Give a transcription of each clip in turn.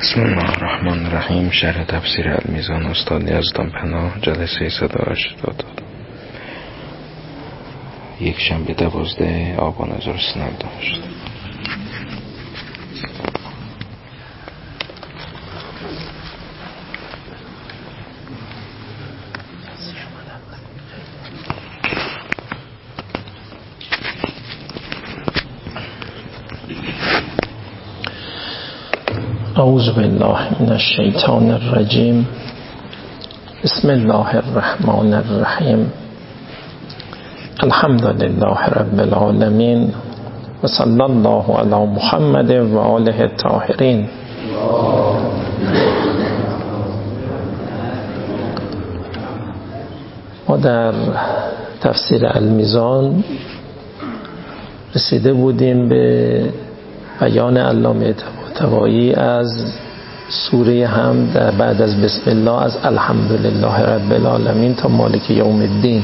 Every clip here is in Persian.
بسم الله الرحمن الرحیم. شرح تفسیر المیزان استاد یزدان پناه، جلسه 180 یک شنبه 12 آبان 1398. اعوذ بالله من الشیطان الرجیم. بسم الله الرحمن الرحیم. الحمد لله رب العالمین و صلی الله علی محمد و آله الطاهرین. ما در تفسیر المیزان رسیده بودیم به بیان علامه طباطبایی از سوره حمد بعد از بسم الله، از الحمدلله رب العالمین تا مالک یوم الدین،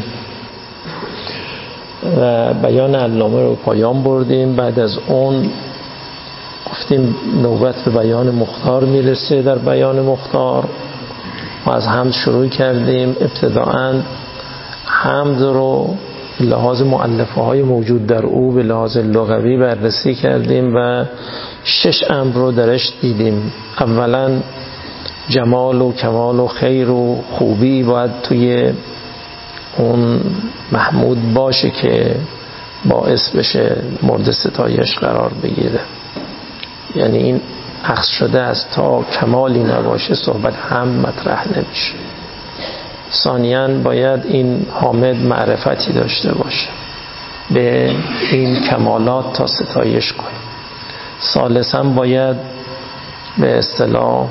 و بیان علامه رو پایان بردیم. بعد از اون گفتیم نوبت به بیان مختار میرسه. در بیان مختار ما از حمد شروع کردیم. ابتداءً حمد رو به لحاظ مؤلفه های موجود در او به لحاظ لغوی بررسی کردیم و 6 امر رو درش دیدیم. اولا جمال و کمال و خیر و خوبی باید توی اون محمود باشه که باعث بشه مورد ستایش قرار بگیره، یعنی این اخذ شده است. تا کمالی نباشه صحبت هم مطرح نمیشه. ثانیاً باید این حامد معرفتی داشته باشه به این کمالات تا ستایش کنه. ثالثاً باید به اصطلاح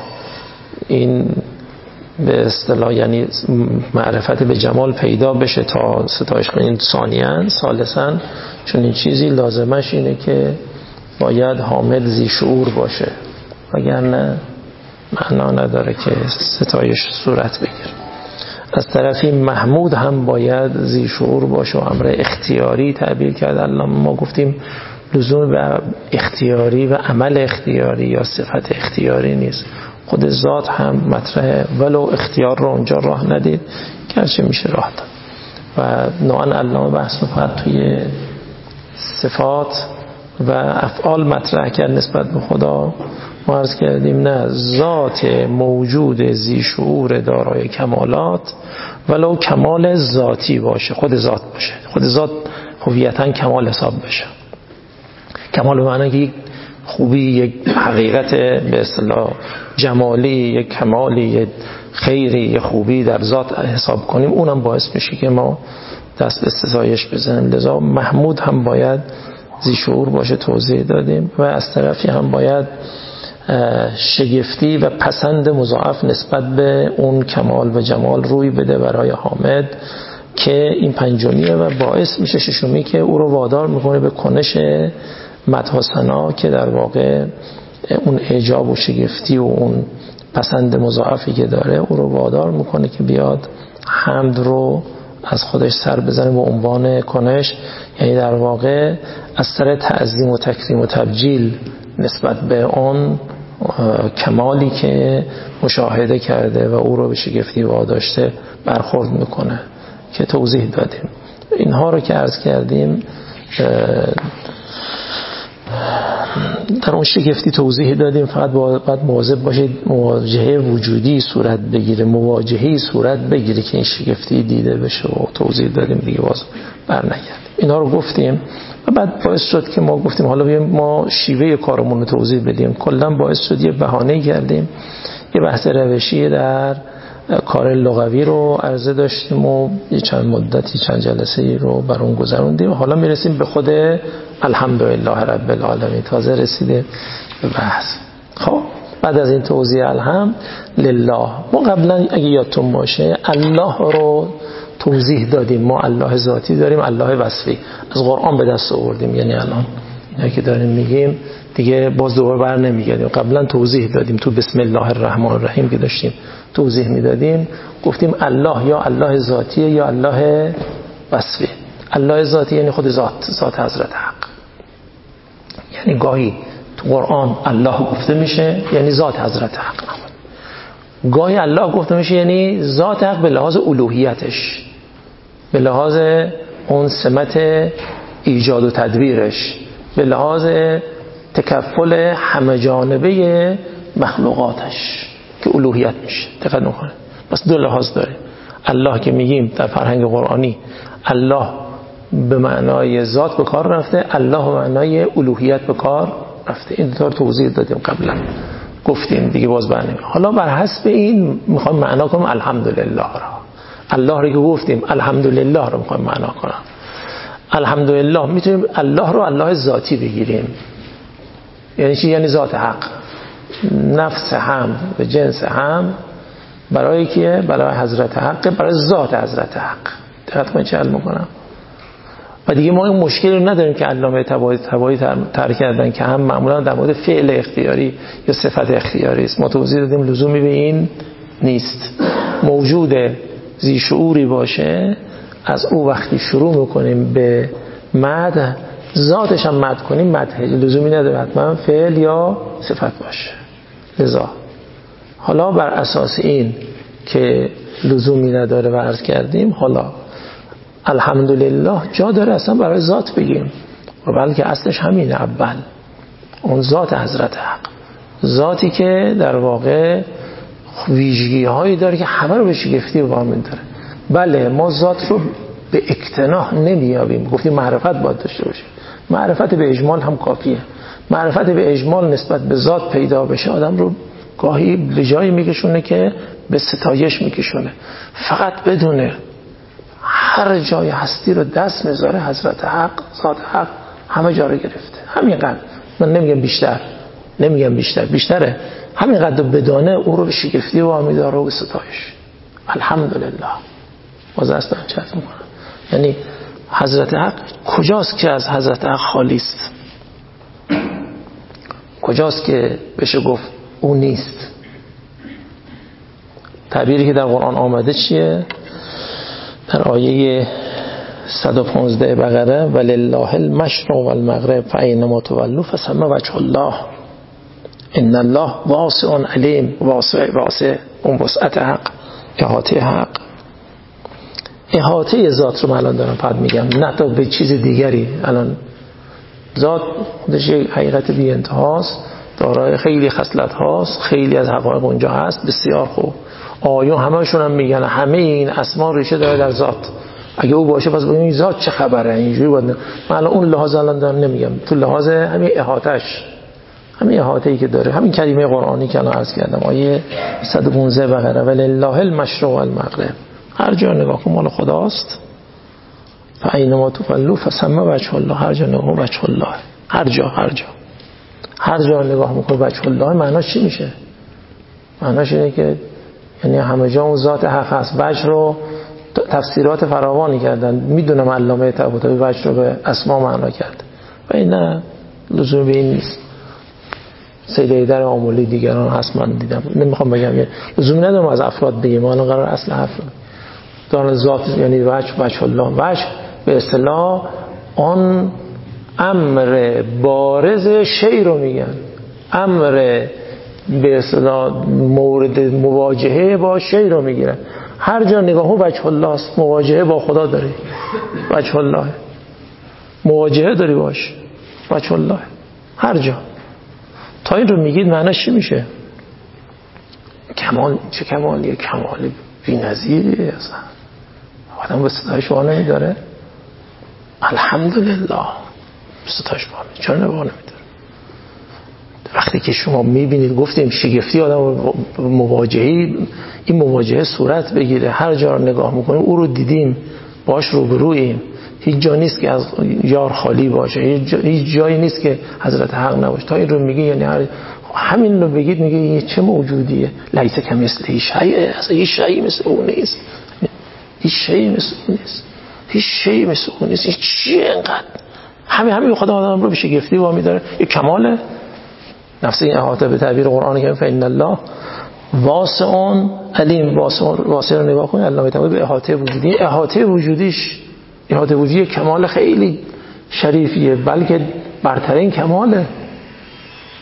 یعنی معرفت به جمال پیدا بشه تا ستایش کنه. ثانیاً ثالثاً چون این چیزی لازمش اینه که باید حامد ذی شعور باشه، وگرنه معنا نداره که ستایش صورت بگیره. از طرفی محمود هم باید ذی شعور باشه و امر اختیاری تعبیر کرد. الان ما گفتیم لزوم به اختیاری و عمل اختیاری یا صفت اختیاری نیست، خود ذات هم مطرحه، ولو اختیار رو اونجا راه ندید گرچه میشه راه داد. و نوعا علامه بحث رو فقط توی صفات و افعال مطرح کرد نسبت به خدا. ما عرض کردیم نه، ذات موجود ذی شعور دارای کمالات ولو کمال ذاتی باشه، خود ذات باشه، خود ذات هویتاً کمال حساب بشه. کمال به معنی که یک خوبی، یک حقیقت به اصطلاح جمالی، یک کمالی، یک خیری، یک خوبی در ذات حساب کنیم، اونم باعث میشه که ما دست به ستایش بزنیم. لذا محمود هم باید ذی شعور باشه، توضیح دادیم. و از طرفی هم باید شگفتی و پسند مضاعف نسبت به اون کمال و جمال روی بده برای حامد که این پنجمیه و باعث میشه ششمی که او رو وادار میکنه به کنش مدح و ثنا که در واقع اون اعجاب و شگفتی و اون پسند مضاعفی که داره او رو وادار میکنه که بیاد حمد رو از خودش سر بزنه به عنوان کنش، یعنی در واقع از سر تعظیم و تکریم و تبجیل نسبت به اون کمالی که مشاهده کرده و او رو به شگفتی واداشته برخورد میکنه که توضیح دادیم. اینها رو که عرض کردیم در اون شگفتی توضیح دادیم. فقط باید مواظب باشید مواجهه وجودی صورت بگیره، مواجههی صورت بگیره که این شگفتی دیده بشه و توضیح دادیم دیگه باز برنگردیم. اینا رو گفتیم و بعد باعث شد که ما گفتیم حالا بیایم ما شیوه کارمون رو توضیح بدیم. کلا باعث شد یه بهانه کردیم، یه بحث روشی در کار لغوی رو عرضه داشتیم و یه چند جلسه رو بر اون گذروندیم. حالا میرسیم به خود الحمدلله رب العالمین، تازه رسیده به بحث. خب بعد از این توضیح الحمدلله، ما قبلا اگه یادتون باشه الله رو توضیح دادیم. ما الله ذاتی داریم، الله وصفی از قرآن به دست آوردیم. یعنی الان اینا که داریم میگیم دیگه باز دوباره بر نمیگردیم. قبلا توضیح دادیم تو بسم الله الرحمن الرحیم که داشتیم توضیح میدادیم، گفتیم الله یا الله ذاتیه یا الله وصفی. الله ذاتی یعنی خود ذات حضرت حق، یعنی گاهی تو قرآن الله گفته میشه یعنی ذات حضرت حق نبود. گاهی الله گفته میشه یعنی ذات حق به لحاظ الوهیتش، به لحاظ اون سمت ایجاد و تدبیرش، به لحاظ تکفل همه جانبه مخلوقاتش که الوهیت میشه. دقت میکنه بس دو لحاظ داره. الله که میگیم در فرهنگ قرآنی الله به معنای ذات به کار رفته، الله به معنای الوهیت به کار رفته. این دو تا توضیح دادیم قبلا، گفتیم دیگه باز برنامه. حالا بر حسب این میخوایم معنا کنیم الحمدلله را. الله رو که گفتیم الحمدلله رو میخوایم معنا کنیم. الحمدلله میتونیم الله رو الله ذاتی بگیریم. یعنی چی؟ یعنی ذات حق، نفس هم و جنس هم برای کیه؟ برای حضرت حق، برای ذات حضرت حق. دقت کنید چه علم میکنم. و دیگه ما این مشکلی رو نداریم که علامه طباطبایی طرح کردن که هم معمولا در مورد فعل اختیاری یا صفت اختیاری است. ما توضیح دادیم لزومی به این نیست. موجود ذی شعوری باشه از او وقتی شروع میکنیم به مدح ذاتش هم مدح کنیم، مدح لزومی نداره حتما فعل یا صفت باشه. لذا حالا بر اساس این که لزومی نداره و عرض کردیم، حالا الحمدلله جا داره اصلا برای ذات بگیم، و بلکه اصلش همین اول اون ذات حضرت حق، ذاتی که در واقع ویژگی هایی داره که همه رو به شگفتی وامی داره. بله ما ذات رو به اکتناح نمیابیم، گفتیم معرفت باید داشته باشه. معرفت به اجمال هم کافیه. معرفت به اجمال نسبت به ذات پیدا بشه آدم رو گاهی به جایی میکشونه که به ستایش میکشونه. فقط بدونه هر جای هستی رو دست میذاره حضرت حق، ذات حق همه جا رو گرفته. همینقدر، من نمیگم بیشتر، بیشتره، همینقدر بدانه او رو به شگفتی وامی داره و به ستایش. الحمدلله. باز اصلا چرت میکنم. یعنی حضرت حق کجاست که از حضرت حق خالی است؟ کجاست که بشه گفت او نیست؟ تعبیری که در قرآن آمده چیه؟ در آیه 115 بقره ولله المشرق والمغرب فاینما تولوا فثم وجه الله ان الله واسع علیم. واسع اون وسعت حق، احاطه حق، احاطه ذات رو من الان دارم فقط میگم، نه تا به چیز دیگری. الان ذات خودش یک حقیقت بی انتهاست، دارای خیلی خصلت هاست، خیلی از حقایق اونجا هست. بسیار خوب. آیون همه‌شون هم میگن همه این اسما ریشه داره در ذات. اگه او باشه پس ببینید ذات چه خبره. اینجوری بود. من الان اون لحاظ الان دارم نمیگم، تو لحاظ همین احاطه‌اش، همین احاطه‌ای که داره، همین کلمه قرآنی که الان عرض کردم آیه 115 بقره ولله المشرق والمغرب، هر جا نگاه کن مال خداست. فاینما تولوا فثم وجه الله، هر جا نگاه وجه الله، هر جا نگاه میکنه وجه الله. معناش چی میشه؟ معناش اینه که یعنی همه جا اون ذات حق هست. وجه رو تفسیرات فراوانی کردن. میدونم علامه طباطبایی وجه رو به اسما معنا کرد و این نه لزومی به این نیست. سید حیدر آملی دیگران هست من دیدم، نمیخوام بگم لزومی ندارم از افراد بگیم، ما الان قرار اصل حرف دارن ذات یعنی وجه الله. وجه به اصطلاح آن امر بارز شی رو میگن، امر به اصطلاح مورد مواجهه با شی رو میگیرن. هر جا نگاه وجه الله است، مواجهه با خدا داری، وجه الله، مواجهه داری باش، وجه الله. هر جا تا این رو میگید معنیش چی میشه؟ کمال. چه کمالیه؟ کمال بی‌نظیریه. اصلا آدم به ستایش وانه میداره. الحمدلله به ستایش وانه. چرا نوانه میداره؟ وقتی که شما میبینید، گفتیم شگفتی آدم مواجهی، این مواجهه صورت بگیره، هر جا رو نگاه میکنیم او رو دیدیم، باش روبروییم، هیچ جا نیست که از یار خالی باشه، هیچ جایی نیست که حضرت حق نباشه. تا این رو میگه یعنی همین رو بگید میگه این چه موجودیه؟ لیس کمثله شیء، اصلا هیچ شیئی مثل اون نیست، هیچ شیئی مثل اون نیست، هیچ شیئی مثل اون نیست. این چیه انقدر؟ همین خدا آدم رو به شگفتی وامی داره. این کماله. نفس این احاطه به تعبیر قرآنی که فإن الله واسع علیم. واسع رو نگاه کنید، علامه طباطبایی به احاطه وجودی، احاطه وجودی کمال خیلی شریفیه، بلکه برترین کماله.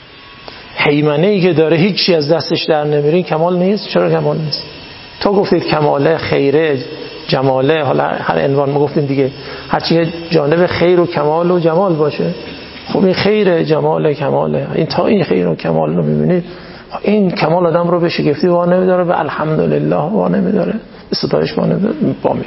هیمنه‌ای که داره هیچی از دستش در نمیره کمال نیست؟ چرا کمال نیست؟ تا گفتید کماله، خیره، جماله، حالا هر عنوان ما گفتیم دیگه، هرچی جانب خیر و کمال و جمال باشه. خب این خیر، جمال، کماله، این تا این خیر و کمال رو میبینید، این کمال آدم رو به شگفتی وا نمیداره، به الحمدلله وا نمیداره، به ستایش وا نمیداره،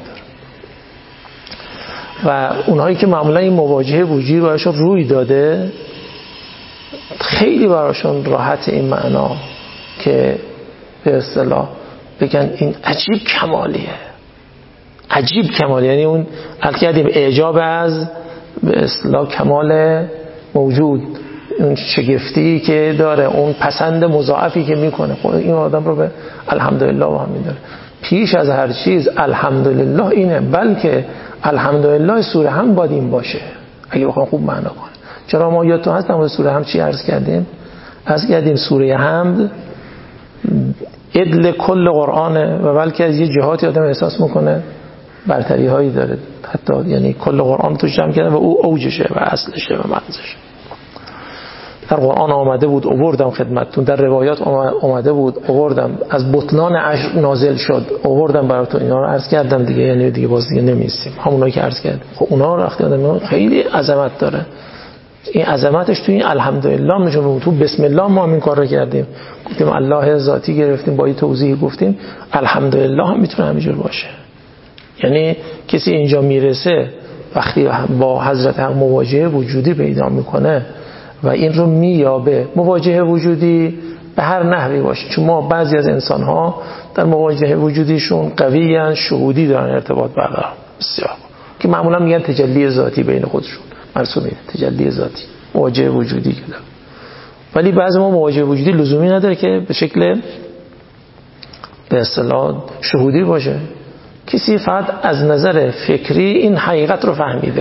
و اونهایی که معمولا این مواجهه وجودی براشون روی داده، خیلی براشون راحت این معنا که به اصطلاح بگن این عجیب کمالیه، عجیب کمالیه. یعنی اون کردیم اعجاب از به اصطلاح کمال موجود، اون شگفتی که داره، اون پسند مضاعفی که میکنه، خب این آدم رو به الحمدلله وامی داره. پیش از هر چیز الحمدلله اینه، بلکه الحمدلله سوره هم باید این باشه اگه بخوام خوب معنا کنه. چرا ما یادتون هست در سوره هم چی عرض کردیم؟ عرض کردیم سوره حمد عدل کل قرآنه و بلکه از یه جهاتی آدم احساس میکنه برتری هایی داره، حتی یعنی کل قرآن توش جمع کردن و او اوجشه و اصلشه و مغزشه. در قرآن آمده بود آوردم خدمتتون، در روایات آمده بود آوردم، از بطلان عشر نازل شد آوردم براتون. اینا رو عرض کردم دیگه، یعنی دیگه باز دیگه نمیستیم همونایی که عرض کردم. خب اونا رو وقتی آدم خیلی عظمت داره، این عظمتش تو این الحمدلله میشه. تو بسم الله ما این کار رو کردیم، گفتیم الله ذاتی گرفتیم، با این توضیح گفتیم الحمدلله هم میتونه همینجور باشه. یعنی کسی اینجا میرسه وقتی با حضرت حق مواجهه وجودی پیدا میکنه و این رو مییابه، مواجهه وجودی به هر نحوی باشه، چون ما بعضی از انسان‌ها در مواجهه وجودیشون قویاً شهودی دارن، ارتباط برقرار بسیار، که معمولا میگن تجلی ذاتی بین خودشون مرسومه، تجلی ذاتی مواجهه وجودی که داره. ولی بعضی ما مواجهه وجودی لزومی نداره که به شکل به اصطلاح شهودی باشه. کسی فقط از نظر فکری این حقیقت رو فهمیده،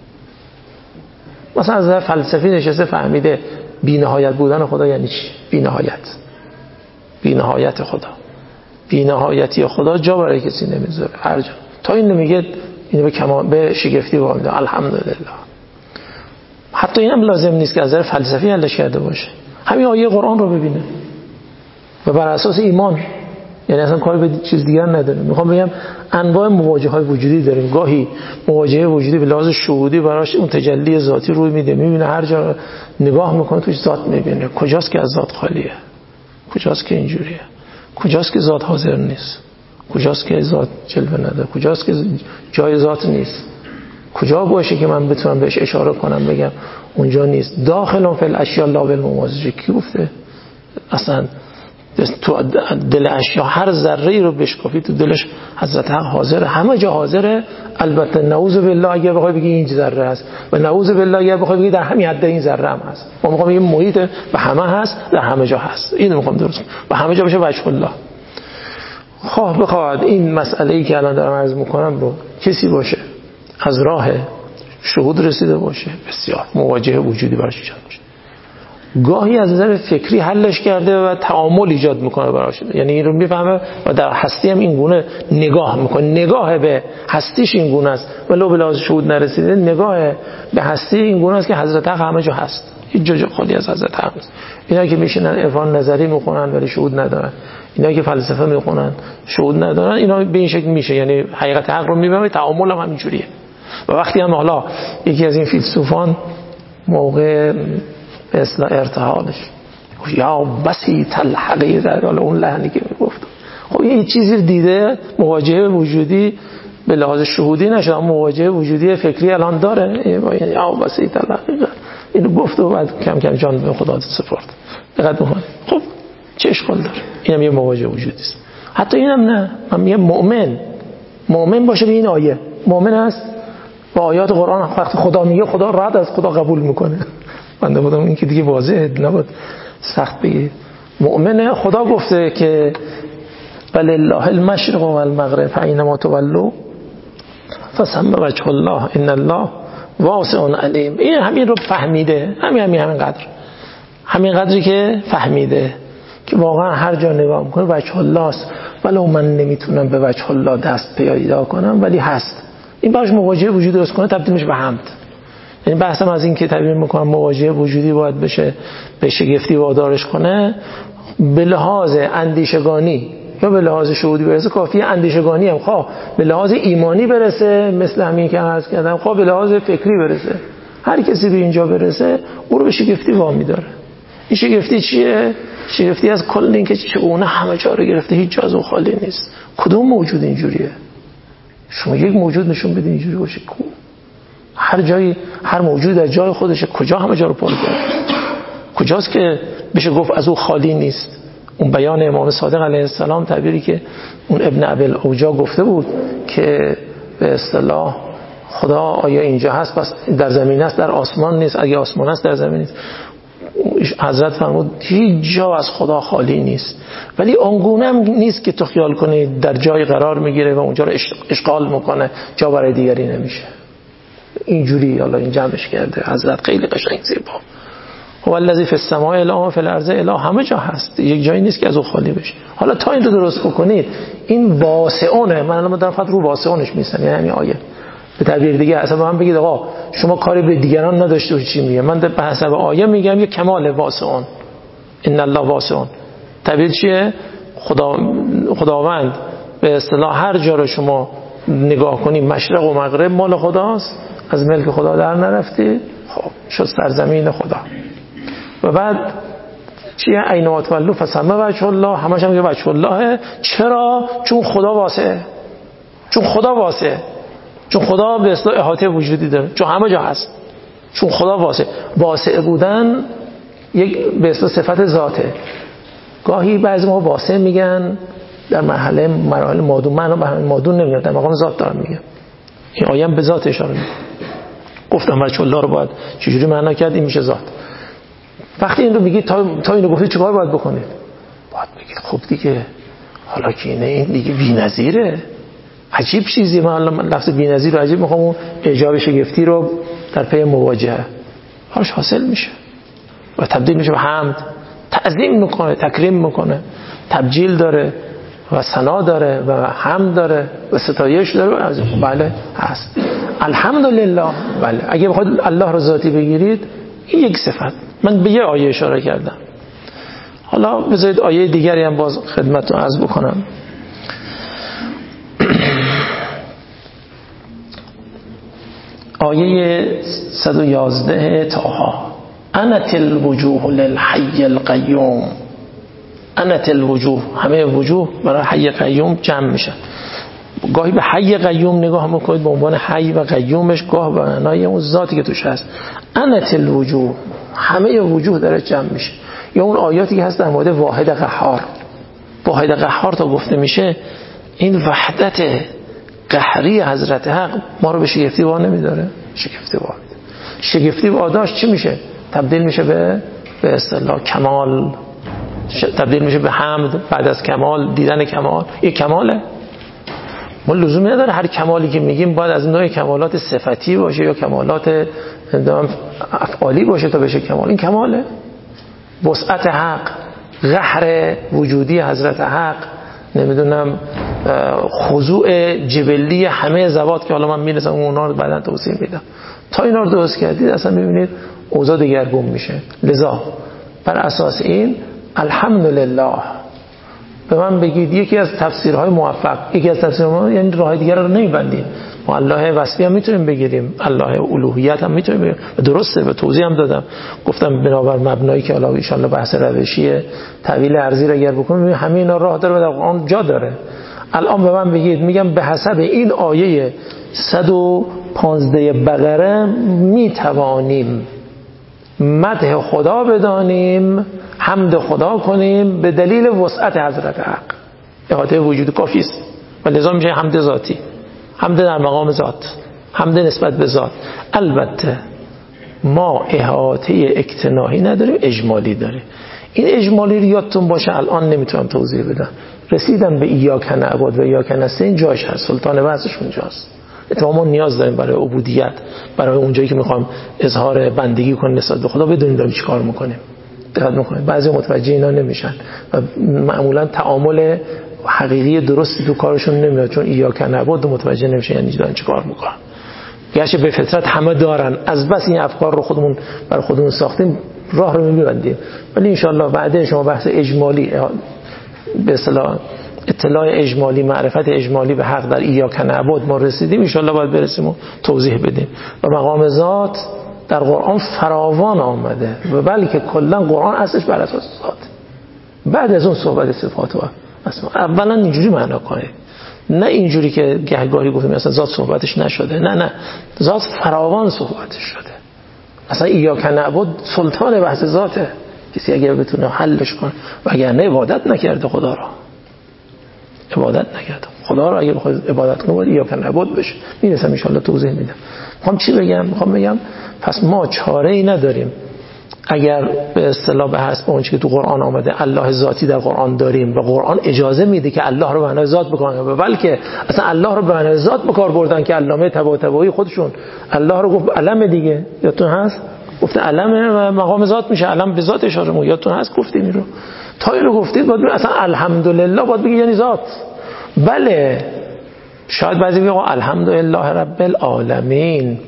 مثلا از نظر فلسفی نشسته فهمیده بی‌نهایت بودن خدا یعنی چی، بی‌نهایت خدا، بی‌نهایتی خدا جا برای کسی نمیذاره هر جا. تا این نمیگه اینو به شگفتی وامیده الحمدلله. حتی اینم لازم نیست که از نظر فلسفی حلش کرده باشه، همین آیه قرآن رو ببینه و بر اساس ایمان، یعنی اصلا کاری به چیز دیگر نداره. میخوام بگم انواع مواجهه های وجودی داریم. گاهی مواجهه وجودی به لحاظ شهودی براش اون تجلی ذاتی روی میده، میبینه هر جا نگاه میکنه توش ذات میبینه. کجاست که از ذات خالیه؟ کجاست که اینجوریه؟ کجاست که ذات حاضر نیست؟ کجاست که ذات جلوه نداره؟ کجاست که جای ذات نیست؟ کجا باشه که من بتونم بهش اشاره کنم بگم اونجا نیست؟ داخل فی الاشیاء لا بالممازجه. کی گفته؟ اصلا تو دل اشیا هر ذره رو بشکافی تو دلش حضرت حق حاضره، همه جا حاضره. البته نعوذ بالله اگه بخوای بگی این ذره است و نعوذ بالله اگه بخوای بگی در همین حد این ذره هم هست. ما میخوام بگیم محیط به همه هست، در همه جا هست. اینو میخوام درست کنم و همه جا بشه وجه الله. خواه بخواد این مسئله‌ای که الان دارم عرض میکنم رو کسی باشه از راه شهود رسیده باشه، بسیار مواجهه وجودی براش ایجاد میشه. گاهی از نظر فکری حلش کرده و تعامل ایجاد میکنه براش، یعنی این رو میفهمه و در هستی هم این گونه نگاه میکنه. نگاه به هستیش این گونه است ولو به لحاظ شهود نرسیده، نگاه به هستی این گونه است که حضرت حق همه جا هست، هیچ جا خالی از حضرت حق نیست. اینا که میشینن عرفان نظری میخونن ولی شهود ندارن، اینا که فلسفه میخونن شهود ندارن، اینا به این شکل میشه، یعنی حقیقت حق رو میبینه، تعامل هم همینجوریه. و وقتی هم حالا یکی از این فیلسوفان موقع به اصطلاح ارتحالش یا بسیط الحقیقه، حالا اون لحنی که میگفت، خب این چیزی دیده، مواجهه وجودی به لحاظ شهودی نشد، مواجهه وجودی فکری الان داره، یا بسیط الحقیقه اینو گفت و بعد کم کم جان به خدا سپرد. دقت بکنید. خب چه اشکال داره؟ اینم یه مواجهه وجودی است. حتی اینم نه، من میگم مؤمن باشه به این آیه، مؤمن است با آیات قرآن. وقتی خدا میگه خدا رد از خدا قبول میکنه. بنده خودم این که دیگه واضحه، نباید سخت بگید. مؤمنه خدا گفته که ولله المشرق و المغرب فاینما تولوا فثم وجه الله ان الله واسع علیم. این همین رو فهمیده، همین قدری که فهمیده که واقعا هر جا نگاه میکنه وجه الله است، ولو من نمیتونم به وجه الله دست پیدا کنم ولی هست. این باش مواجهه وجود درست کنه، تبدیل میشه به حمد. یعنی بحثم از این که تعبیر میکنم مواجهه وجودی باید بشه به شگفتی وادارش کنه، به لحاظ اندیشگانی یا به لحاظ شهودی برسه کافیه. اندیشگانی هم خواه به لحاظ ایمانی برسه مثل همین که عرض کردم، خواه به لحاظ فکری برسه، هر کسی به اینجا برسه او رو به شگفتی وامی داره. این شگفتی چیه؟ شگفتی از کل این که چگونه همه جا رو گرفته، هیچ جا از اون خالی نیست. کدوم موجود اینجوریه؟ شما یک موجود نشون بدین اینجوری باشه. هر جایی هر موجود از جای خودشه، کجا همه جا رو پر کرده؟ کجاست که بشه گفت از او خالی نیست؟ اون بیان امام صادق علیه السلام، تعبیری که اون ابن ابل اوجا گفته بود که به اصطلاح خدا آیا اینجا هست پس در زمین است در آسمان نیست، اگه آسمان است در زمین نیست. حضرت فرمود هیچ جا از خدا خالی نیست، ولی آنگونه هم نیست که تو خیال کنی در جای قرار میگیره و اونجا رو اشغال میکنه، جا برای دیگری نمیشه. اینجوری حالا این جمعش کرده حضرت، خیلی قشنگ زیبا. هو الذی فی السماء اله و فی الارض اله، همه جا هست، یک جایی نیست که از اون خالی بشه. حالا تا این رو درست بکنید، این واسعونه. من الان دارم فقط رو واسعونش میسنم، یعنی همین آیه. به تعبیر دیگه اصلا به من بگید آقا شما کاری به دیگران نداشته باشید چی میگه، من به حسب آیه میگم یه کمال واسعون، ان الله واسعون. تعبیر چیه؟ خداوند به اصطلاح هر جا رو شما نگاه کنید مشرق و مغرب مال خداست، از ملک خدا در نرفتی، خب شد سرزمین خدا. و بعد چیه؟ اینما تولوا فثم وجه الله، همش هم میگه وجه الله. چرا؟ چون خدا واسعه، چون خدا واسعه، چون خدا به اصطلاح احاطه وجودی داره، چون همه جا هست، چون خدا واسع بودن یک به اصطلاح صفت ذاته. گاهی بعضی ما واسع میگن در مراحل مادون، من مادون نمیگم، در مقام ذات دارم میگم. این آیه به ذات اشاره میکنه. گفتم وجه الله رو باید چجوری معنا کرد؟ این میشه ذات. وقتی این رو میگید تا اینو گفتید چیکار باید بکنید؟ باید بگید خب دیگه حالا که این دیگه بی‌نظیره، عجیب چیزی. من لفظ بی‌نظیر رو عجیب میخوام، اون اعجاب شگفتی رو در پی مواجهه هاش حاصل میشه و تبدیل میشه به حمد، تعظیم میکنه، تکریم میکنه، تبجیل داره و ثنا داره و حمد داره و ستایش داره. بله هست الحمدلله. بله اگه بخواید الله رو ذاتی بگیرید این یک صفت. من به یه آیه اشاره کردم، حالا بذارید آیه دیگری هم باز خدمتتون عرض بکنم. آیه 111 طه، انت الوجوه للحی القیوم. انت الوجوه، همه وجوه برای حی قیوم جمع میشن. گاهی به حی قیوم نگاه میکنید به عنوان حی و قیومش، گاه به معنای اون ذاتی که توش هست. انت الوجوه، همه وجوه داره جمع میشه. یا اون آیاتی که هست در مورد واحد قهار. واحد قهار تا گفته میشه، این وحدت قهری حضرت حق ما رو به شگفتی وا نمیداره. شگفتی واداشت چی میشه؟ تبدیل میشه به اصطلاح کمال، تبدیل میشه به حمد بعد از کمال، دیدن کمال. این کماله. ما لزومی نداره هر کمالی که میگیم باید از نوع کمالات صفتی باشه یا کمالات افعالی باشه تا بشه کمال. این کماله. وسعت حق، قهر وجودی حضرت حق، نمیدونم خضوع جبلی همه ذوات که حالا من میرسم اونا رو بعداً توضیح میدم. تا اینا رو درست کردید اصلا میبینید اوضاع دگرگون میشه. لذا بر اساس این الحمدلله به من بگید یکی از تفسیرهای موفق، یکی از تفسیرها، یعنی راه دیگر رو نمیبندیم. ما الله وصفی هم میتونیم بگیریم، الله الوهیت هم میتونیم بگیریم. درسته، به توضیح هم دادم، گفتم بنابر مبنایی که حالا ان شاء الله بحث روشی تعویل ارضی رو اگر بکنیم همه اینا راه داره و در قرآن جا داره. الان به من بگید، میگم به حسب این آیه 115 بقره میتوانیم مدح خدا بدانیم، حمد خدا کنیم به دلیل وسعت حضرت حق، احاطه وجود کافی است و لذا میشه حمد ذاتی، حمد در مقام ذات، حمد نسبت به ذات. البته ما احاطه اکتناهی نداریم، اجمالی داریم. این اجمالی رو یادتون باشه، الان نمیتونم توضیح بدم. رسیدم به ایاک نعبد و ایاک نستعین، جاش هست، سلطان بحثش اونجاست. اتفاقا ما نیاز داریم برای عبودیت، برای اونجایی که میخوام اظهار بندگی کنیم نسبت به خدا، بدونیم داریم چی کار میکنیم. دقت میکنیم بعضی متوجه اینا نمیشن و معمولا تعامل حقیقی درستی تو کارشون نمیاد، چون ایاک نعبد متوجه نمیشن یعنی دارن چی کار میکنن. گرچه به فطرت همه دارن، از بس این افکار رو خودمون برای خودمون ساختیم راه رو میبندیم. ولی انشاءالله بعد شما بحث اجمالی به اصطلاح اطلاع اجمالی، معرفت اجمالی به حق در ایاک نعبد ما رسیدیم، انشاءالله باید برسیم و توضیح بدیم. و مقام ذات در قرآن فراوان آمده و بلکه کلا قرآن اصلش بر اساس ذات. بعد از اون صحبت صفات و اسما اولا اینجوری معنا کنید، نه اینجوری که گهگاهی گفتیم مثلا ذات صحبتش نشده، نه ذات فراوان صحبتش شده. اصلا ایاک نعبد سلطان بحث ذاته، کسی اگر بتونه حلش کنه، و اگر نه عبادت نکرده خدا را، عبادت نکرده خدا را، اگر بخواد عبادت کنه باید ایاک نعبد بشه. میرسم ان شاء الله توضیح میدم. میخوام بگم پس ما چاره ای نداریم اگر به اصطلاح به حسب اون چیزی که تو قرآن آمده الله ذاتی در قرآن داریم و قرآن اجازه میده که الله رو به معنای ذات بکنه، و بلکه اصلا الله رو به معنای ذات به کار بردن که علامه طباطبایی خودشون الله رو گفت علم دیگه، یادتون هست گفت علم و مقام ذات میشه، علم به ذات اشاره میکنه، یادتون هست گفتیم این رو. تا این رو گفتید باید اصلا الحمدلله باید بگی یعنی ذات. بله شاید بعضی بگن الحمدلله رب العالمین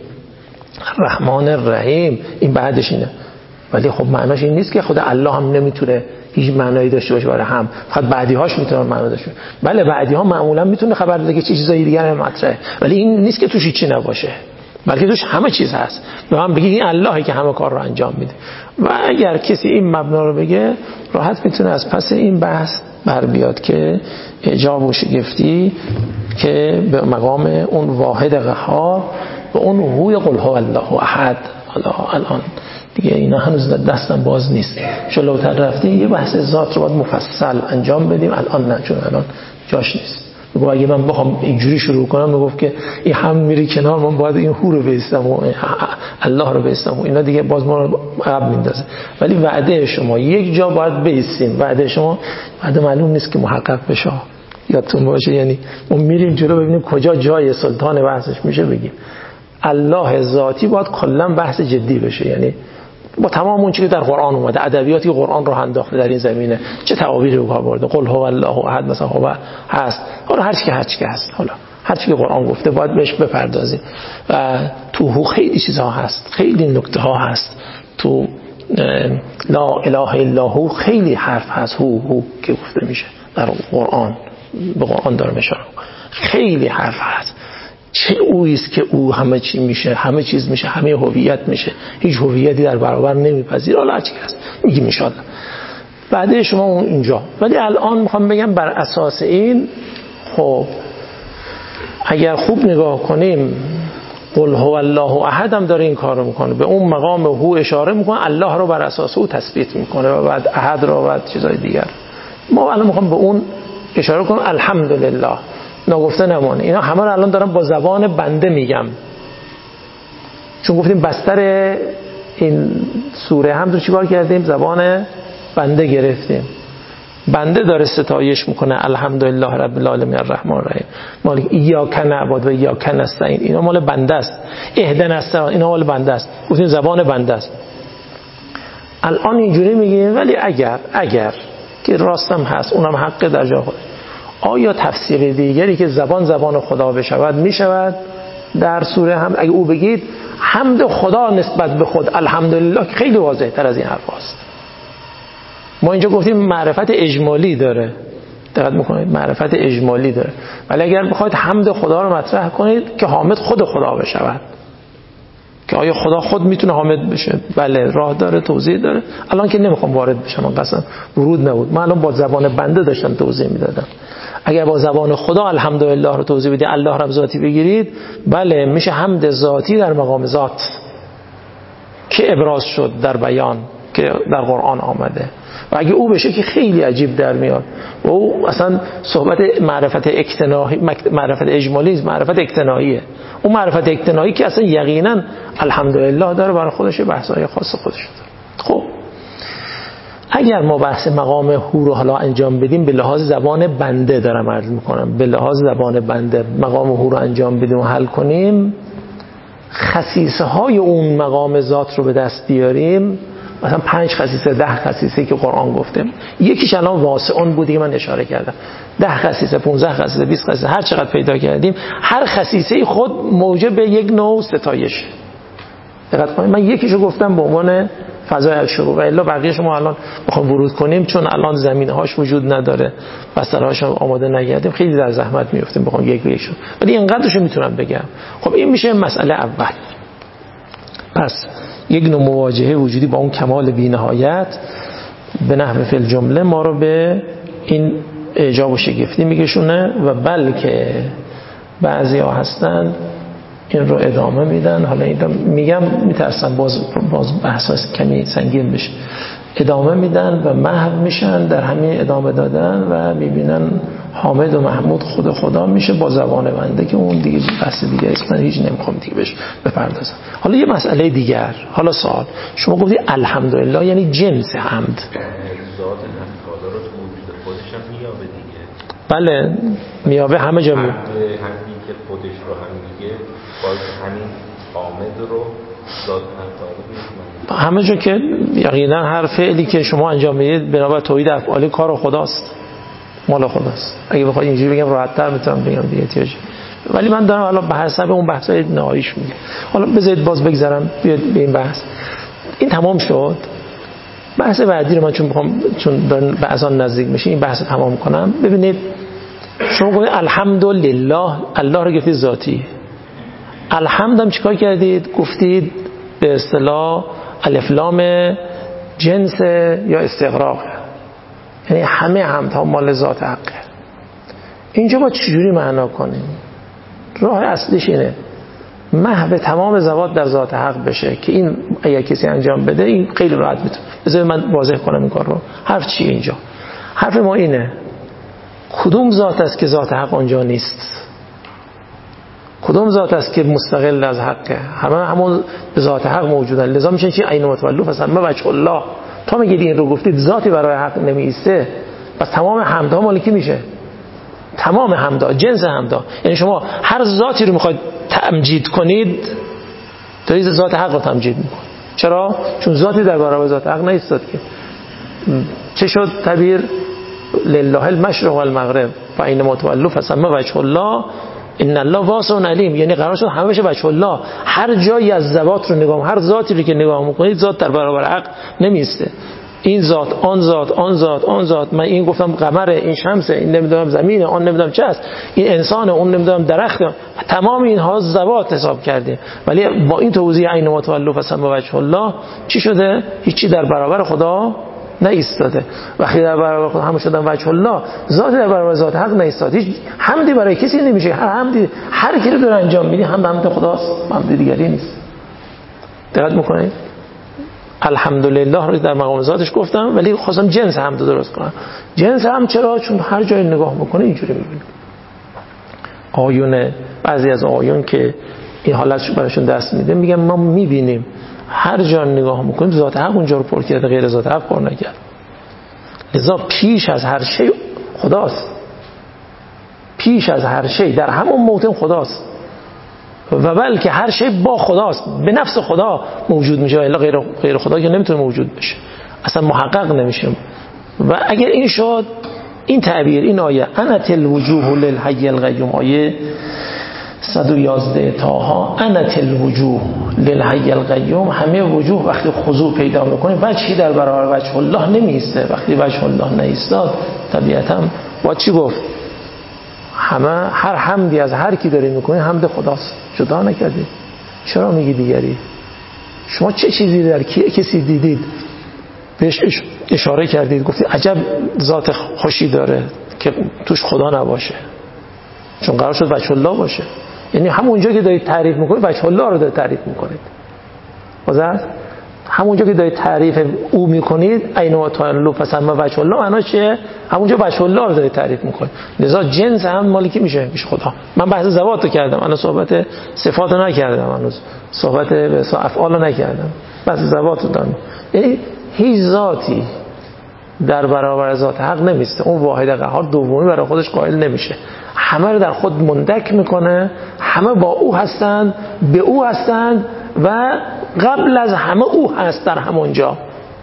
الرحمن الرحیم، این بعدش اینه، ولی خب معناش این نیست که خود الله هم نمیتونه هیچ معنایی داشته باشه برای هم، فقط بعدی‌هاش میتونن معنا داشته باشه. بله بعدی‌ها معمولا میتونه خبر بده که چیزای دیگه هم مطرحه، ولی این نیست که توش هیچی نباشه، بلکه توش همه چیز هست. به من بگید این اللهی که همه کار رو انجام میده. و اگر کسی این مبنا رو بگه راحت میتونه از پس این بحث بر بیاد که اعجاب و شگفتی که به مقام اون واحد قهار و اون هوی قل هو الله احد. حالا الان دیگه اینا هنوز دستم باز نیست، جلوتر رفتیم یه بحث ذات رو باید مفصل انجام بدیم. الان نه، چون الان جاش نیست. بگو اگه من بخوام اینجوری شروع کنم میگفت که این هم میری کنار، من باید این هو رو بیستم و الله رو بیستم و اینا دیگه باز ما رو عقب میندازه. ولی وعده شما یک جا باید بیستیم، وعده شما وعده معلوم نیست که محقق بشه، یادتون باشه. یعنی ما میریم جلو ببینیم کجا جای سلطان بحثش میشه بگیم. الله ذاتی باید کلا بحث جدی بشه، یعنی با تمام اون چیزی که در قرآن اومده، ادبیاتی که قرآن رو انداخته در این زمینه، چه تعابیری به کار برده، قل هو الله احد مثلا هو هست، حالا هر چی که هست، حالا هر چی که قرآن گفته باید بهش بپردازیم. و تو هو خیلی چیزها هست، خیلی نکته ها هست. تو لا اله الا هو خیلی حرف هست، هو که گفته میشه در قرآن، به قرآن داره میشه، خیلی حرف هست. چه اویست که او همه چی میشه، همه چیز میشه، همه هویت میشه، هیچ هویتی در برابر نمیپذیره. حالا هر چی هست میگیم ان شاءالله بعد شما اون اینجا. ولی الان میخوام بگم بر اساس این، خب اگر خوب نگاه کنیم قل هو الله احد هم داره این کارو میکنه، به اون مقام هو اشاره میکنه، الله رو بر اساس او تثبیت میکنه و بعد احد رو و بعد چیزای دیگر. ما الان میخوام به اون اشاره کنم. الحمدلله نگفته نمانه. اینا همه رو الان دارم با زبان بنده میگم، چون گفتیم بستر این سوره هم رو چیکار کردیم؟ زبان بنده گرفتیم. بنده داره ستایش میکنه الحمدلله رب العالمین الرحمن الرحیم، مال ایاک نعبد و ایاک نستعین، اینا مال بنده است. اهدنا الصراط اینا مال بنده است، گفتیم زبان بنده است. الان اینجوری میگیم، ولی اگر که راستم هست اونم حق در جای خودش، آیا تفسیر دیگری که زبان خدا بشود میشود در سوره هم؟ اگه او بگید حمد خدا نسبت به خود الحمدلله خیلی واضح تر از این حرف هست. ما اینجا گفتیم معرفت اجمالی داره، دقت میکنید معرفت اجمالی داره، ولی اگر بخواید حمد خدا رو مطرح کنید که حامد خود خدا بشود، که آیا خدا خود میتونه حامد بشه؟ بله راه داره، توضیح داره. الان که نمیخوام وارد بشم، من قسم ورود نبود، من الان با زبان بنده داشتم توضیح میدادم. اگر با زبان خدا الحمدلله رو توضیح بدید، الله رب ذاتی بگیرید، بله میشه حمد ذاتی در مقام ذات که ابراز شد در بیان که در قرآن آمده. و اگه او بشه که خیلی عجیب در میاد و او اصلا صحبت معرفت اکتناهی، معرفت اجمالی، معرفت اکتناهیه. اون معرفت اکتناهی که اصلا یقینا الحمدلله داره برای خودش بحث‌های خاص خودش داره. خب اگر ما بحث مقام هو رو حالا انجام بدیم، به لحاظ زبان بنده دارم عرض میکنم، به لحاظ زبان بنده مقام هو رو انجام بدیم و حل کنیم، خصیصه های اون مقام ذات رو به دست بیاریم، مثلا 5 خصیصه 10 خصیصه که قرآن گفته، یکیش الان واسعون بودی که من اشاره کردم، 10 خصیصه 15 خصیصه 20 خصیصه هر چقدر پیدا کردیم، هر خصیصه خود موجب یک نوع ستایش. دقت کنید من یکیشو گفتم به عنوان فضای الشروق، الا بقیه شما الان بخوام ورود کنیم چون الان زمینه‌هاش وجود نداره، بسترهاش آماده نگردیم، خیلی در زحمت میافتیم بخوام یک به یک شون، ولی اینقدرشو میتونم بگم. خب این میشه مسئله اول. پس یک نوع مواجهه وجودی با اون کمال بی‌نهایت به نحو فی الجمله ما رو به این اعجاب و شگفتی میکشونه و بلکه بعضیا هستن این رو ادامه میدن. حالا این رو میگم میترسم باز بحث کمی سنگین بشه، ادامه میدن و محو میشن در همین ادامه دادن و میبینن حامد و محمود خود خدا میشه با زبان بنده که اون دیگه بحث دیگه است، من هیچ نمیخوام دیگه بهش بپردازم. حالا یه مسئله دیگر، حالا سوال، شما گفتید الحمدلله یعنی جنس حمد، ذات خدا رو تو وجود خودش هم میابه دیگه. بله میابه، همه جا میابه، همین که خودش رو هم میگه باز همین حامد رو ذات خدا همه جا که یقینا هر فعلی که شما انجام میدید بنابر توحید افعال کار خداست، مال خداست. اگه بخواد اینجوری بگم راحت‌تر میتونم بگم دیگه احتیاجی، ولی من دارم الان به حسب اون بحثای نهاییش میگم. حالا بذارید باز بگذرم بیاد به این بحث. این تمام شد. بحث بعدی رو من چون به اذان نزدیک میشه این بحث تمام کنم. ببینید شما گفتید الحمدلله، الله رو گفتید ذاتی، الحمد هم چیکار کردید؟ گفتید به اصطلاح الف لام جنس یا استغراق، یعنی همه حمدها مال ذات حقه. اینجا با چجوری معنا کنیم؟ راه اصلیش اینه محو تمام ذوات در ذات حق بشه که این اگه کسی انجام بده این خیلی راحت میتونه. بذار من واضح کنم این کار رو. حرف چیه اینجا؟ حرف ما اینه کدوم ذات است که ذات حق اونجا نیست؟ کدوم ذات است که مستقل از حقه؟ همون به ذات حق موجودن. لذا میشه چی؟ عین متولو فسمه وجه الله. تا میگید این رو گفتید ذاتی برای حق نمیسته، پس تمام حمدها مال کی میشه؟ تمام حمدها، جنس حمدها. یعنی شما هر ذاتی رو میخواید تمجید کنید دارید ذات حق رو تمجید میکنید. چرا؟ چون ذاتی در برابر ذات حق نیستاد که. چه شد تعبیر؟ لله المشرق والمغرب فاین متولو فسمه وجه الله ان الله واسع علیم. یعنی قرار شد همه بشه وجه الله. هر جایی از ذوات رو نگاه، هر ذاتی رو که نگاه میکنید ذات در برابر حق نمیسته. این ذات، آن ذات، آن ذات، آن ذات، من این گفتم قمره، این شمسه، این نمیدونم زمینه، آن نمیدونم چه است، این انسانه، اون نمیدونم درخته، تمام اینها ذوات حساب کردیم. ولی با این توضیح عین متولو فسمه وجه الله چی شده؟ هیچی در برابر خدا نایستاده. وقتی در برابر خدا همه شدن وجه الله، ذات در برابر ذات حق نایستاده. هیچ حمدی برای کسی نمیشه. حمدی هر کی رو داره انجام میدی حمد خداست، حمد دیگری نیست. دقت میکنید؟ الحمدلله رو در مقام ذاتش گفتم، ولی خواستم جنس حمد درست کنم. جنس هم چرا؟ چون هر جای نگاه میکنه اینجوری میبینه. آیون، بعضی از آیون که این حالت براشون دست میده میگم ما میبینیم هر جا نگاه میکنیم ذات حق اونجا رو پر کرده، غیر ذات حق پر نکرد. لذا پیش از هر شی خداست، پیش از هر شی در همون موطن خداست و بلکه هر شی با خداست، به نفس خدا موجود میشه، الا غیر خدا که نمیتونه موجود بشه، اصلا محقق نمیشه. و اگر این شد، این تعبیر، این آیه انت الوجوه للحی القیوم، آیه 111 تاها، انت الوجوه للحی القیوم، همه وجوه وقتی خضوع پیدا میکنه وجهی در برابر وجه الله نمیسته. وقتی وجه الله نیستاد طبیعتا با چی گفت؟ هر حمدی از هر کی داری میکنی حمد خداست، جدا نکردی. چرا میگی دیگری؟ شما چه چیزی در کسی دیدید بهش اشاره کردید گفتید عجب ذات خوشی داره که توش خدا نباشه، چون قرار شد وجه الله باشه. یعنی همونجا که دارید تعریف میکنید وجه الله رو دارید تعریف میکنید. وضاحت؟ همونجا که دارید تعریف او میکنید عین و تعالو فسمه وجه الله، معناش چیه؟ همونجا وجه الله رو دارید تعریف میکنید. لذا جنس هم مالی کی میشه خدا. من بحث ذوات رو کردم، انا صحبت صفات رو نکردم، هنوز صحبت به افعال رو نکردم، بحث ذوات رو دارم. یعنی هیچ ذاتی در برابر ذات حق نمیسته. اون واحد قهار دومی برای خودش قائل نمیشه، همه رو در خود مندک میکنه، همه با او هستند، به او هستند و قبل از همه او هست در همونجا.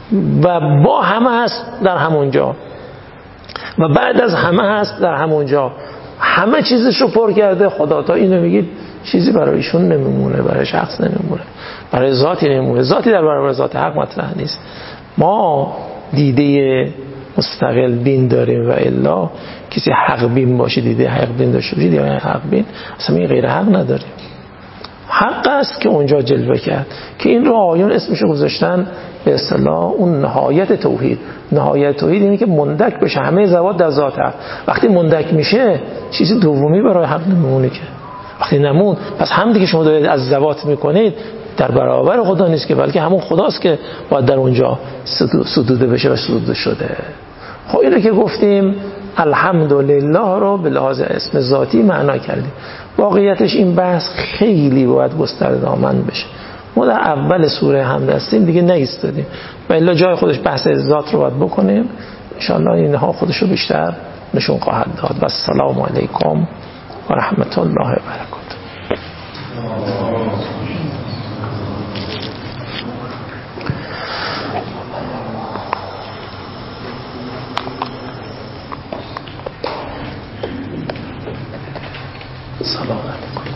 و با همه هست در همونجا و بعد از همه هست در همونجا، همه چیزش رو پر کرده خدا. تا اینو میگید چیزی برای ایشون نمیمونه، برای شخص نمیمونه، برای ذاتی نمیمونه. ذاتی در برابر ذات حق مطرح نیست. ما دیده مستقل بین داریم و الا کسی حق بین باشه، دیده حق بین داشته باشه، دیده حق بین اصلا این غیر حق نداریم. حق است که اونجا جلوه کرد که این رو آیون اسمشو گذاشتن به اصطلاح اون نهایت توحید. نهایت توحید اینه که مندک بشه همه ذوات در ذات حق. وقتی مندک میشه چیزی دومی برای حق نمیمونه که. وقتی نمون پس همونی که شما دارید از ذوات میکنید در برابر خدا نیست که، بلکه همون خداست که باید در اونجا سدوده بشه و سدوده شده. خب اینو که گفتیم الحمدلله رو به لحاظ اسم ذاتی معنا کردیم. واقعیتش این بحث خیلی باید گسترده‌مند بشه. ما در اول سوره حمد هستیم دیگه نایستادیم و الا جای خودش بحث ذات رو باید بکنیم. ان شاء الله اینها خودش رو بیشتر نشون خواهد داد. و السلام علیکم و رحمت الله و برکاته. سلام علیکم.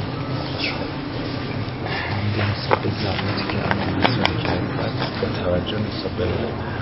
توجه نسبت به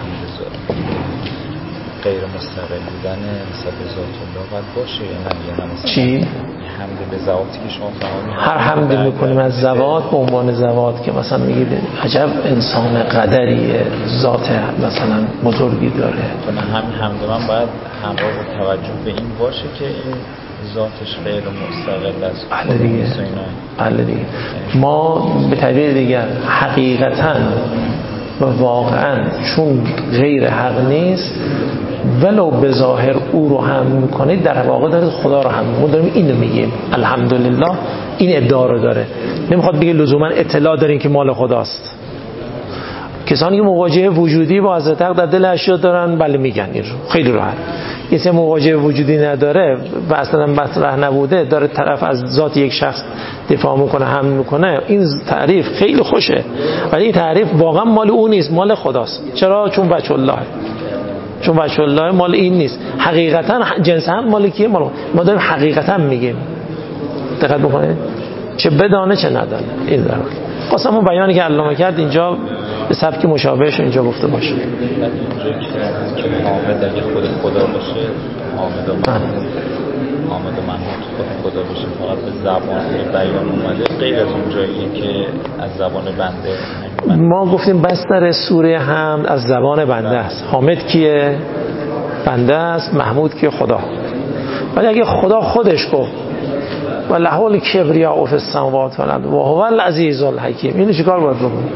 غیر مستقل بودن نسبت به ذات الله باید باشه یا نه؟ چی؟ حمد به ذاتی که شما فرمودید هر حمدی میکنیم از ذوات به عنوان ذوات که مثلا میگید عجب انسان قدریه، ذات مثلا بزرگی داره. همین حمد من باید همراه با توجه به این باشه که این ذاتش غیر مستقل است. بله دیگه. بله دیگه. ما به تعبیر دیگر حقیقتاً و واقعاً چون غیر حق نیست ولو به ظاهر او رو هم میکنید در واقع دارید خدا رو هم میکنید. ما داریم اینو میگیم الحمدلله. این ادعا رو داره، نمیخواد بگه لزوما اطلاع دارین که مال خداست. کسانی که مواجهه وجودی با حضرت حق در دل اشیا دارن بله میگن این رو خیلی راحت. کسی مواجهه وجودی نداره و اصلا مطرح نبوده داره طرف از ذات یک شخص دفاع میکنه هم میکنه، این تعریف خیلی خوشه ولی این تعریف واقعا مال او نیست، مال خداست. چرا؟ چون وجه الله، چون وجه الله مال این نیست. حقیقتا جنس هم مال کیه؟ مال ما داریم حقیقتا میگیم. دقت بکنید چه بدانه چه ندانه. این در قسم اون بیانی که علامه کرد اینجا به سبک مشابهش اینجا گفته باشه. اینجا که حامد اگه خود خدا باشه، حامد و محمود خود خدا باشه، فقط به زبان بیان اومده غیر از اون جایی که از زبان بنده. ما گفتیم بستر سوره حمد از زبان بنده است. حامد کیه؟ بنده است. محمود کیه؟ خدا. ولی اگه خدا خودش گفت و له الکبریاء فی السماوات و الارض و هو العزیز الحکیم، اینو چیکار باید بکنیم؟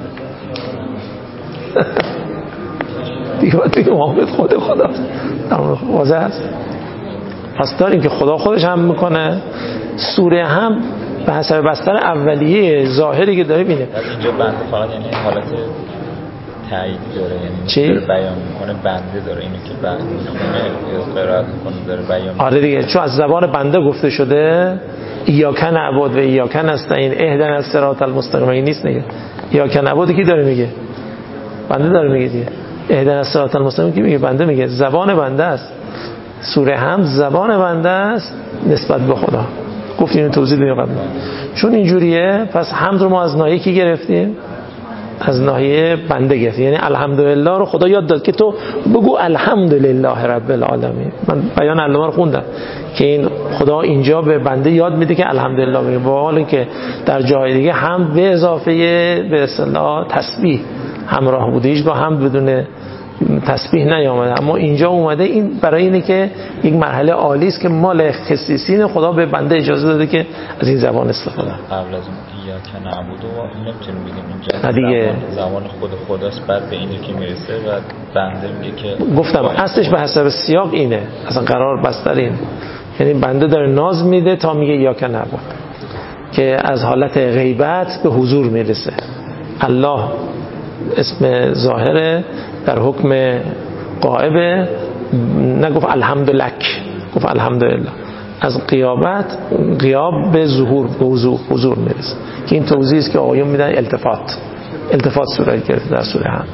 دیگه باید بگیم حامد خود خداست. واضح است. پس داریم که خدا خودش هم میکنه. سوره هم به حسب بستر اولیه ظاهری که داره بینه. اینجا بنده فقط یعنی حالت تایید داره، یعنی چی؟ داره بیان میکنه بنده داره، اینو که بنده میخونه قرائت میکنه داره بیان. آره دیگه، چون از زبان بنده گفته شده ایاک نعبد و ایاک نستعین اهدنا الصراط المستقیم. این نیست دیگه. ایاک نعبد کی داره میگه؟ بنده داره میگه دیگه. اهدنا الصراط المستقیم کی میگه؟ بنده میگه. زبان بنده است. سوره هم زبان بنده است نسبت به خدا. گفتیم این توضیح دیگه قبل. چون اینجوریه پس حمد رو ما از ناحیه کی گرفتیم؟ از ناحیه بنده گرفتیم. یعنی الحمدلله رو خدا یاد داد که تو بگو الحمدلله رب العالمین. من بیان علامه رو خوندم که این خدا اینجا به بنده یاد میده که الحمدلله بگه، با حالی که در جای دیگه حمد به اضافه به اصطلاح تسبیح همراه بوده، هیچ با حمد بدون تسبیح نیامده، اما اینجا اومده. این برای اینه که یک مرحله عالی است که مال خصیصین خدا به بنده اجازه داده که از این زبان استفاده. قبل از اون ایاک نعبد و نمیتونیم بگیم اینجا دیگه زبان خود خداست، بعد به اینه که میرسه و بنده میگه که گفتم اصلش به حسب سیاق اینه، اصلا قرار بستر این، یعنی بنده داره ناز میده تا میگه ایاک نعبد که از حالت غیبت به حضور میرسه. الله اسم ظاهره در حکم غائبه، نگفت الحمدلک، گفت الحمدلله. از غیاب به ظهور، به حضور میرسه که این توضیحی است که آقایون میدن التفات صورت گرفته در سوره هم.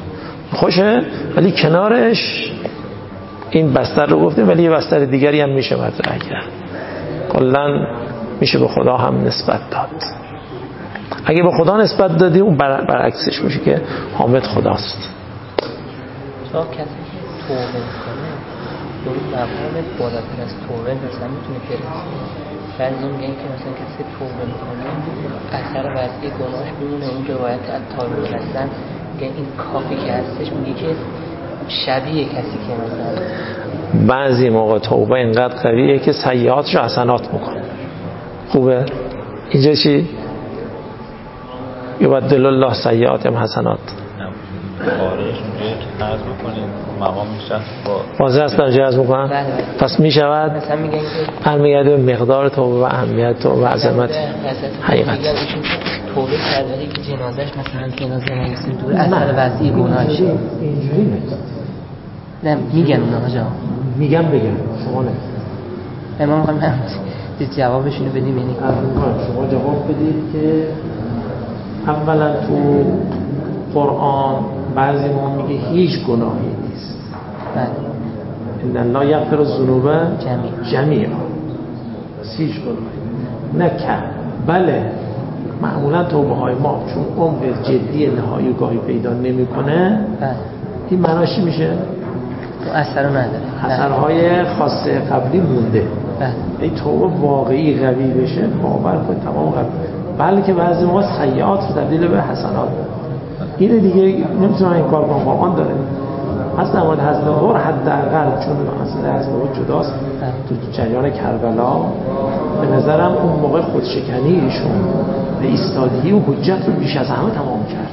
خوشه، ولی کنارش این بستر رو گفتیم، ولی یه بستر دیگری هم میشه مطرح کرد. کلاً میشه به خدا هم نسبت داد. اگه به خدا نسبت دادی اون برعکسش میشه که حامد خداست. کسی توبه میکنه اون مقام بالاتر از توبه مثلا میتونه برسه. بعضی میگن که مثلا کسی توبه میکنه اثر وضعی گناهش میمونه. اون روایت عطار هستن که این کافی که هستش میگه که شبیه کسی که مثلا بعضی موقع توبه اینقدر قویه که سیئاتش حسنات میکنه. خوبه؟ اینجا چی؟ یبدل الله سیئاتهم حسنات. خارج اونجایی که عرض بکنیم مقام شخص با واضح است در جهاز میکنم. پس میشود مثلا میگن که برمیگرده به مقدار توبه و اهمیت توبه و عظمت حقیقت. توبه کرده که جنازش مثلا جنازه نگیسیم دور اثر وضعی گناهش اینجوری نیست. نه میگن اونا جا میگم بگم شما نه. امام خواهیم هم جوابشونو بدیم. یعنی شما جواب بدید که اولا تو قرآن بعضی ما میگه هیچ گناهی نیست. بله. ان الله یغفر الذنوب جمیعا. هیچ گناهی نه که بله معمولا توبه های ما چون عمق جدی نهایی گاهی پیدا نمیکنه. این معناش چی میشه؟ اثر رو نداره. اثرهای خاصه قبلی مونده. این توبه واقعی قوی بشه باور کن تمام قبل. بلکه بعضی ما سیئات تبدیل به حسنات. این دیگه نمیتونن این کار کنن. قرآن داره اصلا اول حضرت عمر حداقل چون اصلا حضرت عمر جداست تو جریان کربلا به نظرم اون موقع خودشکنی ایشون به ایستادگی و حجت رو بیش از همه تمام کرد.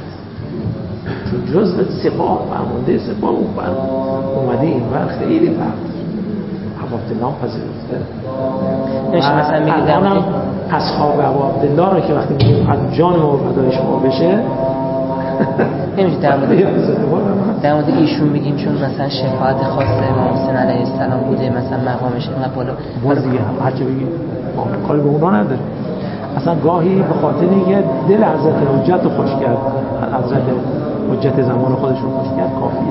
چون جزء سپاه فرمانده سپاه اون اومده این وقت خیلی فرق ابو عبدالله پذیرفته. مثلا میگه اصحاب ابو عبدالله رو که وقتی میگیم از جان ما فدای شما بشه نمیشه در مورد ایشون بگیم چون مثلا شفاعت خاص امام حسین علیه السلام بوده مثلا مقامش اینقدر بالا دیگه هرچه بگیم کاری به اونا نداره. اصلا گاهی به خاطر اینکه دل حضرت حجت رو خوش کرد حضرت حجت زمان خودش رو خوش کرد کافیه.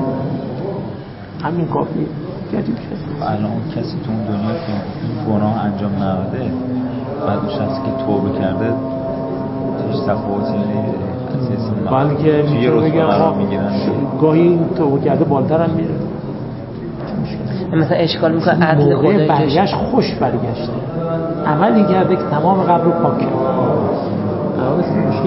همین کافیه که عجیب شد. الان اون کسی تو اون دنیا که این گناه انجام نداده بعد اون شخصی که توبه کرده هیچ تفاوتی بلکه میتونه بگم گاهی توبه کرده بالتر هم میره. مثلا اشکال میکنه عدل خدایی برگشت خوش برگشته عملی کرده که تمام قبر رو پاک کرد. مشکلی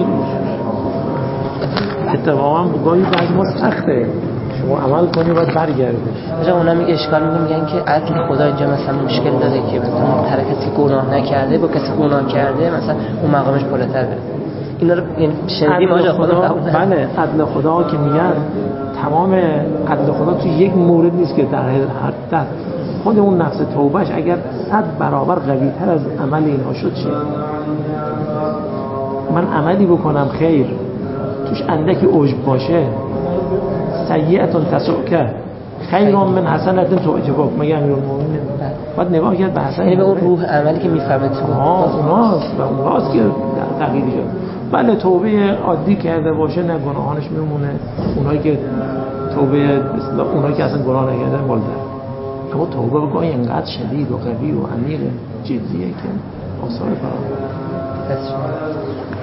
اتفاقا گاهی بعضی ما سخته شما عمل کنی باید برگرده. مثلا اونا میگه اشکال میگن که عدل خدا اینجا مثلا مشکل داره که مثلا طرف کسی گناه نکرده با کسی گناه کرده مثلا اون مقامش بالاتر بره. اینا رو شنیدیم آجا خدا بله عدل خدا که میگن تمام عدل خدا تو یک مورد نیست که در هر ده خود اون نفس توبهش اگر 100 برابر قوی تر از عمل اینها شد چی؟ من عملی بکنم خیر توش اندکی عجب باشه سیئتون تسوکه خیر من حسنت تعجبک مگه امیرالمومنین باید نگاه کرد به حسن به اون روح عملی که میفهمه تو اوناست که تغییر شد. بله توبه عادی کرده باشه نه گناهانش میمونه. اونایی که توبه اونایی که اصلا گناه نکردن بالاتر. اما توبه بگاهی انقدر شدید و قوی و عمیق جدیه که آثار فرا